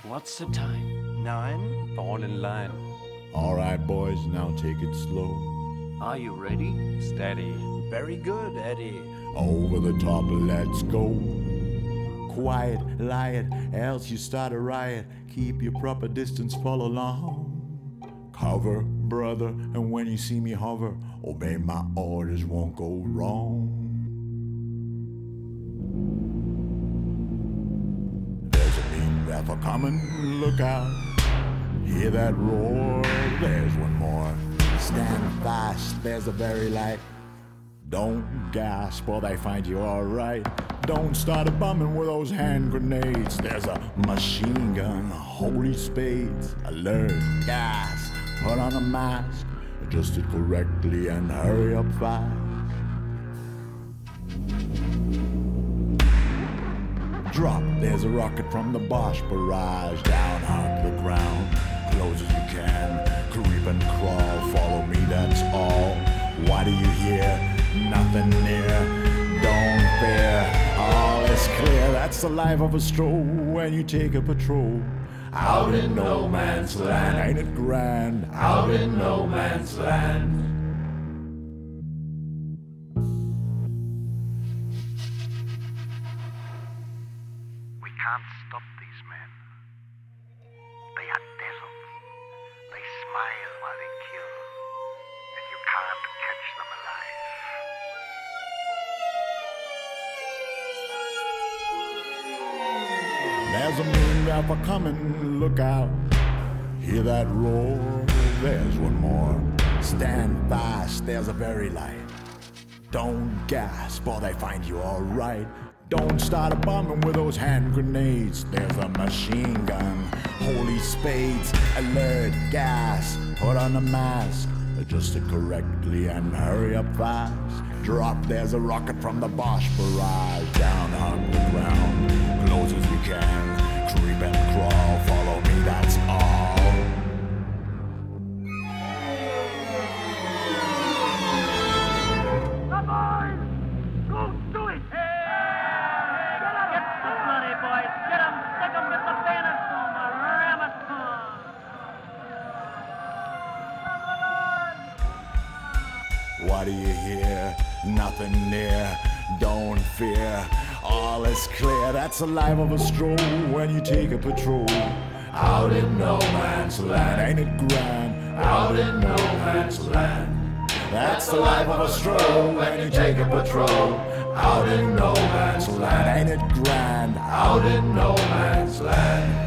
What's the time? 9? Fall in line. All right, boys, now take it slow. Are you ready? Steady. Very good, Eddie. Over the top, let's go. Quiet, lie it, else you start a riot. Keep your proper distance, follow along. Cover, brother, and when you see me hover, obey my orders, won't go wrong. There's a mean rapper coming, look out. Hear that roar, there's one more. Stand fast, there's a very light. Don't gasp or they find you alright. Don't start a bumming with those hand grenades. There's a machine gun, holy spades. Alert, gas, put on a mask. Adjust it correctly and hurry up fast. Drop, there's a rocket from the Bosch barrage. Down hug the ground, close as you can. Creep and crawl, follow me, that's all. What do you hear? Nothing near, don't fear, all is clear. That's the life of a stroll when you take a patrol. Out in no man's land, ain't it grand? Out in no man's land. We can't stop these men. They are devils. They smile while they kill, and you can't catch them alive. There's a mean rapper coming, look out. Hear that roar, there's one more. Stand fast, there's a very light. Don't gasp or they find you alright. Don't start a bombing with those hand grenades. There's a machine gun, holy spades. Alert, gas, put on a mask. Adjust it correctly and hurry up fast. Drop, there's a rocket from the Bosch barrage. Down on the ground, close as you can. Creep and crawl, follow me, that's all. Come on! Go do it! Get the bloody boys! Get them! Stick them! Get the bayonets to them! Ram it to them! What do you hear? Nothing near, don't fear, all is clear. That's the life of a stroll when you take a patrol. Out in no man's land, ain't it grand? Out in no man's land. That's the life of a stroll when you take a patrol. Out in no man's land, ain't it grand? Out in no man's land.